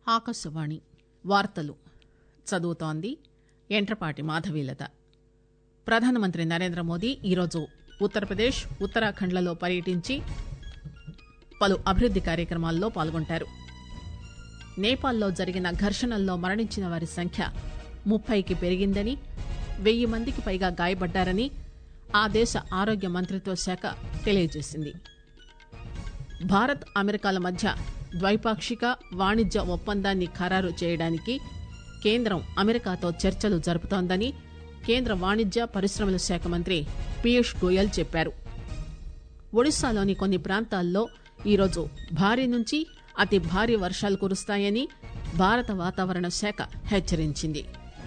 ఆకాశవాణి వార్తలు చదువుతోంది ఎంట్రపాటి మాధవీలత. ప్రధానమంత్రి నరేంద్ర మోదీ ఈరోజు ఉత్తరప్రదేశ్, ఉత్తరాఖండ్లలో పర్యటించి పలు అభివృద్ది కార్యక్రమాల్లో పాల్గొంటారు. నేపాల్లో జరిగిన ఘర్షణల్లో మరణించిన వారి సంఖ్య 30కి పెరిగిందని, 1000 మందికి పైగా గాయపడ్డారని ఆ దేశ ఆరోగ్య మంత్రిత్వ శాఖ తెలియజేసింది. భారత్, అమెరికాల మధ్య ద్వైపాక్షిక వాణిజ్య ఒప్పందాన్ని ఖరారు చేయడానికి కేంద్రం అమెరికాతో చర్చలు జరుపుతోందని కేంద్ర వాణిజ్య పరిశ్రమల శాఖ మంత్రి పీయూష్ గోయల్ చెప్పారు. ఒడిశాలోని కొన్ని ప్రాంతాల్లో ఈరోజు భారీ నుంచి అతి భారీ వర్షాలు కురుస్తాయని భారత వాతావరణ శాఖ హెచ్చరించింది.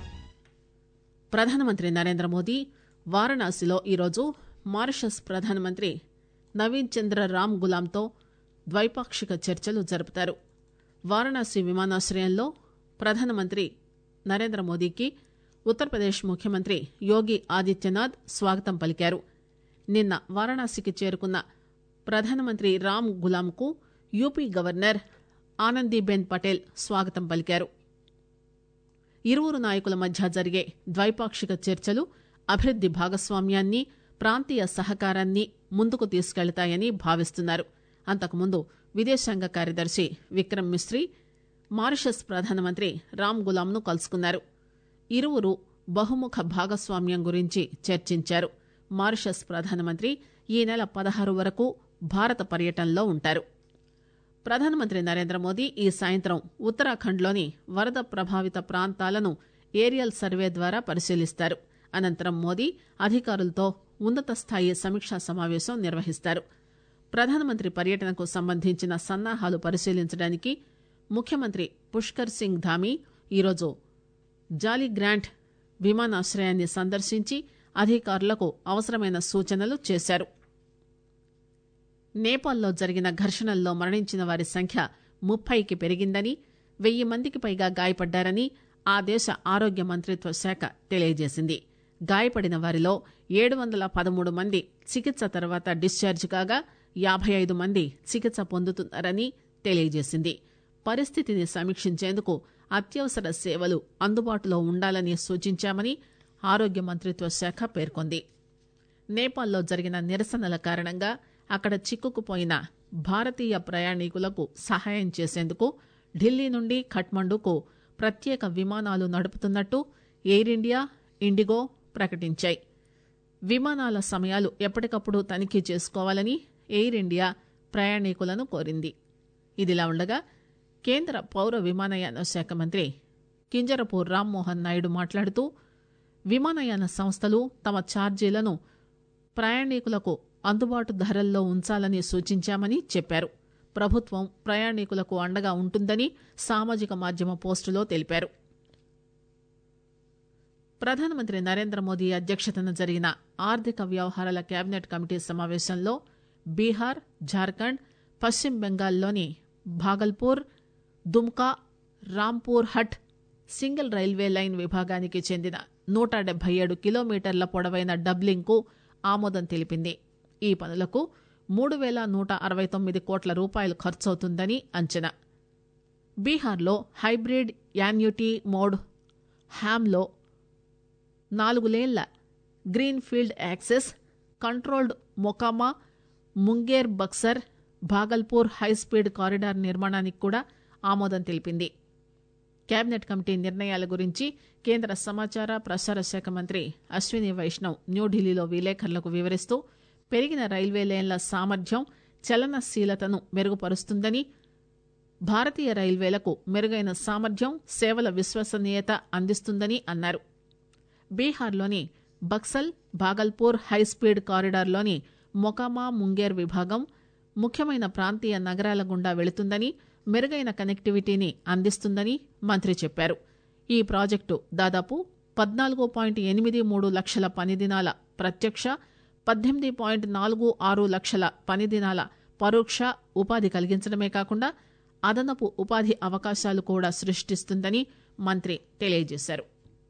ప్రధానమంత్రి నరేంద్ర మోదీ వారణాసిలో ఈరోజు మారిషస్ ప్రధానమంత్రి నవీన్ చంద్ర రామ్ గులాంతో ద్వైపాక్షిక చర్చలు జరుపుతారు. వారణాసి విమానాశ్రయంలో ప్రధానమంత్రి నరేంద్ర మోదీకి ఉత్తరప్రదేశ్ ముఖ్యమంత్రి యోగి ఆదిత్యనాథ్ స్వాగతం పలికారు. నిన్న వారణాసికి చేరుకున్న ప్రధానమంత్రి రామ్ గులాంకు యూపీ గవర్నర్ ఆనందీబెన్ పటేల్ స్వాగతం పలికారు. ఇరువురు నాయకుల మధ్య జరిగే ద్వైపాక్షిక చర్చలు అభివృద్ది భాగస్వామ్యాన్ని, ప్రాంతీయ సహకారాన్ని ముందుకు తీసుకెళ్తాయని భావిస్తున్నారు. అంతకుముందు విదేశాంగ కార్యదర్శి విక్రమ్ మిస్రీ మారిషస్ ప్రధానమంత్రి రామ్ గులాంను కలుసుకున్నారు. ఇరువురు బహుముఖ భాగస్వామ్యం గురించి చర్చించారు. మారిషస్ ప్రధానమంత్రి ఈ నెల 16 వరకు భారత పర్యటనలో ఉంటారు. ప్రధానమంత్రి నరేంద్ర మోదీ ఈ సాయంత్రం ఉత్తరాఖండ్లోని వరద ప్రభావిత ప్రాంతాలను ఏరియల్ సర్వే ద్వారా పరిశీలిస్తారు. అనంతరం మోదీ అధికారులతో ఉన్నత స్థాయి సమీక్షా సమావేశం నిర్వహిస్తారు. ప్రధానమంత్రి పర్యటనకు సంబంధించిన సన్నాహాలు పరిశీలించడానికి ముఖ్యమంత్రి పుష్కర్ సింగ్ ధామీ ఈరోజు జాలీగ్రాంట్ విమానాశ్రయాన్ని సందర్శించి అధికారులకు అవసరమైన సూచనలు చేశారు. నేపాల్లో జరిగిన ఘర్షణల్లో మరణించిన వారి సంఖ్య 30కి పెరిగిందని, 1000 మందికి పైగా గాయపడ్డారని ఆ దేశ ఆరోగ్య మంత్రిత్వ శాఖ తెలియజేసింది. గాయపడిన వారిలో 713 మంది చికిత్స తర్వాత డిశ్చార్జ్ కాగా 55 మంది చికిత్స పొందుతున్నారని తెలియజేసింది. పరిస్థితిని సమీక్షించేందుకు అత్యవసర సేవలు అందుబాటులో ఉండాలని సూచించామని ఆరోగ్య మంత్రిత్వ శాఖ పేర్కొంది. నేపాల్లో జరిగిన నిరసనల కారణంగా అక్కడ చిక్కుకుపోయిన భారతీయ ప్రయాణికులకు సహాయం చేసేందుకు ఢిల్లీ నుండి ఖట్మండుకు ప్రత్యేక విమానాలు నడుపుతున్నట్టు ఎయిర్ ఇండియా, ఇండిగో ప్రకటించాయి. విమానాల సమయాలు ఎప్పటికప్పుడు తనిఖీ చేసుకోవాలని ఎయిర్ ఇండియా ప్రయాణికులను కోరింది. ఇదిలా ఉండగా కేంద్ర పౌర విమానయాన శాఖ మంత్రి కింజరపు రామ్మోహన్ నాయుడు మాట్లాడుతూ విమానయాన సంస్థలు తమ ఛార్జీలను ప్రయాణికులకు అందుబాటు ధరల్లో ఉంచాలని సూచించామని చెప్పారు. ప్రభుత్వం ప్రయాణికులకు అండగా ఉంటుందని సామాజిక మాధ్యమ పోస్టులో తెలిపారు. ప్రధానమంత్రి నరేంద్ర మోదీ అధ్యక్షతన జరిగిన ఆర్థిక వ్యవహారాల కేబినెట్ కమిటీ సమావేశంలో బీహార్, జార్ఖండ్, పశ్చిమ బెంగాల్లోని Bhagalpur, Dumka, Rampurhat single railway line విభాగానికి చెందిన 177 కిలోమీటర్ల పొడవైన డబ్లింగ్ కు ఆమోదం తెలిపింది. ఈ పనులకు 3169 కోట్ల రూపాయలు ఖర్చవుతుందని అంచనా. బీహార్లో హైబ్రిడ్ యాన్యుటీ మోడ్ హ్యామ్లో 4 లేన్ల green field access controlled Mokama, Munger Buxar, Bhagalpur high speed corridor నిర్మాణానికి కూడా ఆమోదం తెలిపింది. కేబినెట్ కమిటీ నిర్ణయాల గురించి కేంద్ర సమాచార ప్రసార శాఖ మంత్రి అశ్విని వైష్ణవ్ న్యూఢిల్లీలో విలేకరులకు వివరిస్తూ పెరిగిన రైల్వే లేన్ల సామర్థ్యం చలనశీలతను మెరుగుపరుస్తుందని, భారతీయ రైల్వేలకు మెరుగైన సామర్థ్యం, సేవల విశ్వసనీయత అందిస్తుందని అన్నారు. బీహార్లోని బక్సల్, భాగల్పూర్ హైస్పీడ్ కారిడార్లోని మొకామా, ముంగేర్ విభాగం ముఖ్యమైన ప్రాంతీయ నగరాల గుండా వెళుతుందని, మెరుగైన కనెక్టివిటీని అందిస్తుందని మంత్రి చెప్పారు. ఈ ప్రాజెక్టు దాదాపు 14.83 లక్షల పని దినాల ప్రత్యక్ష, 18.46 లక్షల పని దినాల పరోక్ష ఉపాధి కలిగించడమే కాకుండా అదనపు ఉపాధి అవకాశాలు కూడా సృష్టిస్తుందని మంత్రి తెలియజేశారు.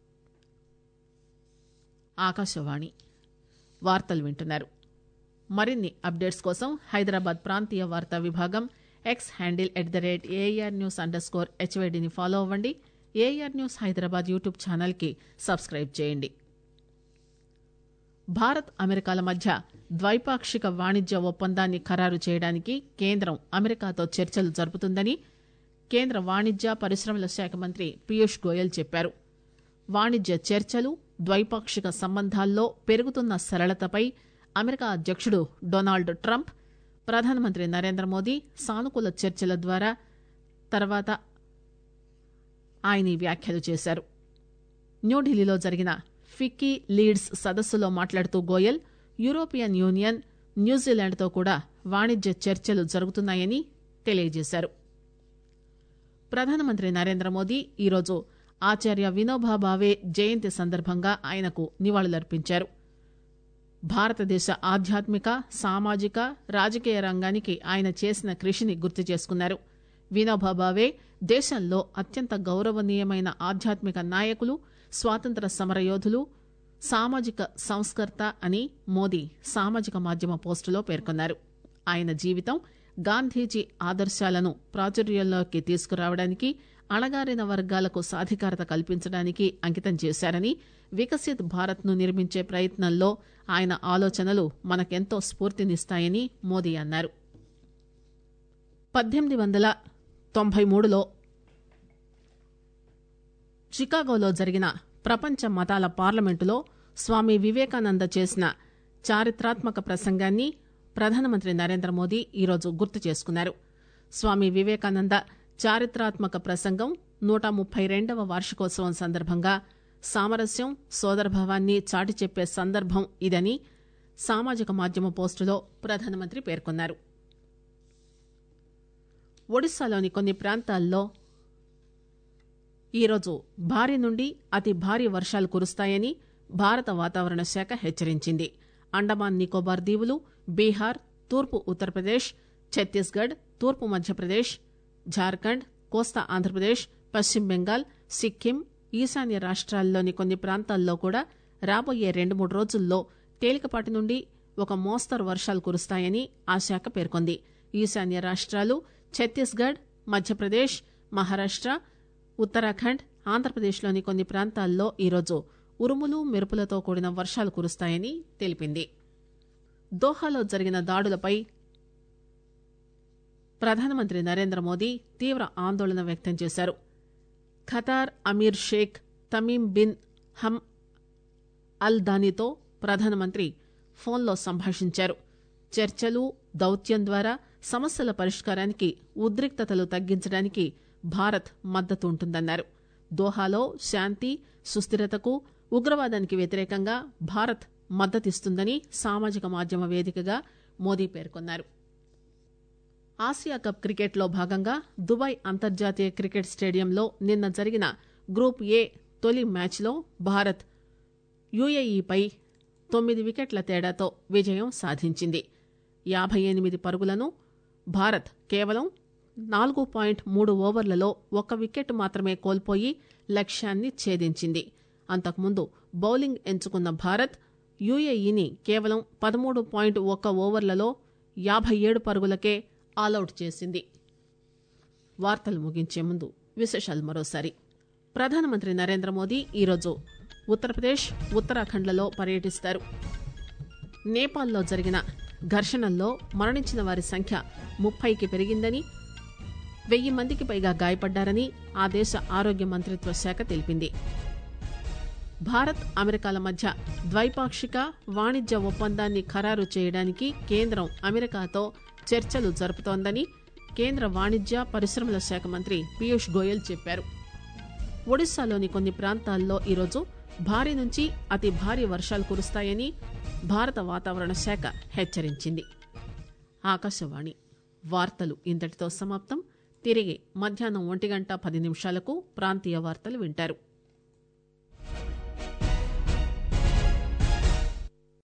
ఆకాశవాణి వార్తలు వింటున్నారు. మరిన్ని అప్డేట్స్ కోసం హైదరాబాద్ ప్రాంతీయ వార్తా విభాగం ఎక్స్ హ్యాండిల్ @ARnews_HYDని ఫాలో అవ్వండి. ఏఆర్ న్యూస్ హైదరాబాద్ యూట్యూబ్ ఛానల్కి సబ్స్క్రైబ్ చేయండి. భారత్ అమెరికాల మధ్య ద్వైపాక్షిక వాణిజ్య ఒప్పందాన్ని ఖరారు చేయడానికి కేంద్రం అమెరికాతో చర్చలు జరుపుతుందని కేంద్ర వాణిజ్య పరిశ్రమల శాఖ మంత్రి పీయూష్ గోయల్ చెప్పారు. వాణిజ్య చర్చలు, ద్వైపాక్షిక సంబంధాల్లో పెరుగుతున్న సరళతపై అమెరికా అధ్యక్షుడు డొనాల్డ్ ట్రంప్, ప్రధానమంత్రి నరేంద్ర మోదీ సానుకూల చర్చల ద్వారా తర్వాత ఆయన ఈ వ్యాఖ్యలు చేశారు. న్యూఢిల్లీలో జరిగిన ఫిక్కీ లీడ్స్ సదస్సులో మాట్లాడుతూ గోయల్ యూరోపియన్ యూనియన్, న్యూజిలాండ్తో కూడా వాణిజ్య చర్చలు జరుగుతున్నాయని తెలియజేశారు. ప్రధానమంత్రి నరేంద్ర మోదీ ఈరోజు ఆచార్య వినోబా భావే జయంతి సందర్భంగా ఆయనకు నివాళులర్పించారు. భారతదేశ ఆధ్యాత్మిక, సామాజిక, రాజకీయ రంగానికి ఆయన చేసిన కృషిని గుర్తు చేసుకున్నారు. వినోబా భావే దేశంలో అత్యంత గౌరవనీయమైన ఆధ్యాత్మిక నాయకులు, స్వాతంత్ర సమరయోధులు, సామాజిక సంస్కర్త అని మోదీ సామాజిక మాధ్యమ పోస్టులో పేర్కొన్నారు. ఆయన జీవితం గాంధీజీ ఆదర్శాలను ప్రాచుర్యంలోకి తీసుకురావడానికి, అణగారిన వర్గాలకు సాధికారత కల్పించడానికి అంకితం చేశారని, వికసిత్ భారత్ ను నిర్మించే ప్రయత్నంలో ఆయన ఆలోచనలు మనకెంతో స్ఫూర్తినిస్తాయని మోదీ అన్నారు. 1893లో చికాగోలో జరిగిన ప్రపంచ మతాల పార్లమెంటులో స్వామి వివేకానంద చేసిన చారిత్రాత్మక ప్రసంగాన్ని ప్రధానమంత్రి నరేంద్ర మోదీ ఈరోజు గుర్తు చేసుకున్నారు. స్వామి వివేకానంద చారిత్రాత్మక ప్రసంగం 132వ వార్షికోత్సవం సందర్భంగా సామరస్యం, సోదరభావాన్ని చాటి చెప్పే సందర్భం ఇదని సామాజిక మాధ్యమ పోస్టులో ప్రధానమంత్రి పేర్కొన్నారు. ఒడిశాలోని కొన్ని ప్రాంతాల్లో ఈరోజు భారీ నుండి అతి భారీ వర్షాలు కురుస్తాయని భారత వాతావరణ శాఖ హెచ్చరించింది. అండమాన్ నికోబార్ దీవులు, బీహార్, తూర్పు ఉత్తరప్రదేశ్, ఛత్తీస్గఢ్, తూర్పు మధ్యప్రదేశ్, జార్ఖండ్, కోస్తా ఆంధ్రప్రదేశ్, పశ్చిమ బెంగాల్, సిక్కిం, ఈశాన్య రాష్ట్రాల్లోని కొన్ని ప్రాంతాల్లో కూడా రాబోయే 2-3 రోజుల్లో తేలికపాటి నుండి ఒక మోస్తరు వర్షాలు కురుస్తాయని ఆ శాఖ పేర్కొంది. ఈశాన్య రాష్ట్రాలు, ఛత్తీస్గఢ్, మధ్యప్రదేశ్, మహారాష్ట్ర, ఉత్తరాఖండ్, ఆంధ్రప్రదేశ్లోని కొన్ని ప్రాంతాల్లో ఈరోజు ఉరుములు, మెరుపులతో కూడిన వర్షాలు కురుస్తాయని తెలిపింది. దోహాలో జరిగిన దాడులపై ప్రధానమంత్రి నరేంద్ర మోదీ తీవ్ర ఆందోళన వ్యక్తం చేశారు. Qatar Emir Sheikh Tamim bin Hamad Al దానీతో ప్రధానమంత్రి ఫోన్లో సంభాషించారు. చర్చలు, దౌత్యం ద్వారా సమస్యల పరిష్కారానికి, ఉద్రిక్తతలు తగ్గించడానికి భారత్ మద్దతు ఉంటుందన్నారు. దోహాలో శాంతి, సుస్థిరతకు, ఉగ్రవాదానికి వ్యతిరేకంగా భారత్ మద్దతిస్తుందని సామాజిక మాధ్యమ వేదికగా మోదీ పేర్కొన్నారు. ఆసియా కప్ క్రికెట్లో భాగంగా దుబాయ్ అంతర్జాతీయ క్రికెట్ స్టేడియంలో నిన్న జరిగిన గ్రూప్ ఏ తొలి మ్యాచ్లో భారత్ యుఏఈపై 9 వికెట్ల తేడాతో విజయం సాధించింది. 58 పరుగులను భారత్ కేవలం 4.3 ఓవర్లలో 1 వికెట్ మాత్రమే కోల్పోయి లక్ష్యాన్ని ఛేదించింది. అంతకుముందు బౌలింగ్ ఎంచుకున్న భారత్ యుఏఈని కేవలం 13.1 ఓవర్లలో 57 పరుగులకే ఆలౌట్ చేసింది. వార్తలు ముగించే ముందు విశేషాలు మరోసారి. ప్రధానమంత్రి నరేంద్ర మోదీ ఈరోజు ఉత్తరప్రదేశ్, ఉత్తరాఖండ్లలో పర్యటిస్తారు. నేపాల్లో జరిగిన ఘర్షణల్లో మరణించిన వారి సంఖ్య 30కి పెరిగిందని, 1000 మందికి పైగా గాయపడ్డారని ఆ దేశ ఆరోగ్య మంత్రిత్వ శాఖ తెలిపింది. భారత్ అమెరికాల మధ్య ద్వైపాక్షిక వాణిజ్య ఒప్పందాన్ని ఖరారు చేయడానికి కేంద్రం అమెరికాతో చర్చలు జరుపుతోందని కేంద్ర వాణిజ్య పరిశ్రమల శాఖ మంత్రి పీయూష్ గోయల్ చెప్పారు. ఒడిశాలోని కొన్ని ప్రాంతాల్లో ఈరోజు భారీ నుంచి అతి భారీ వర్షాలు కురుస్తాయని భారత వాతావరణ శాఖ హెచ్చరించింది. ఆకాశవాణి వార్తలు ఇంతటితో సమాప్తం. తిరిగి మధ్యాహ్నం 1:10 ప్రాంతీయ వార్తలు వింటారు.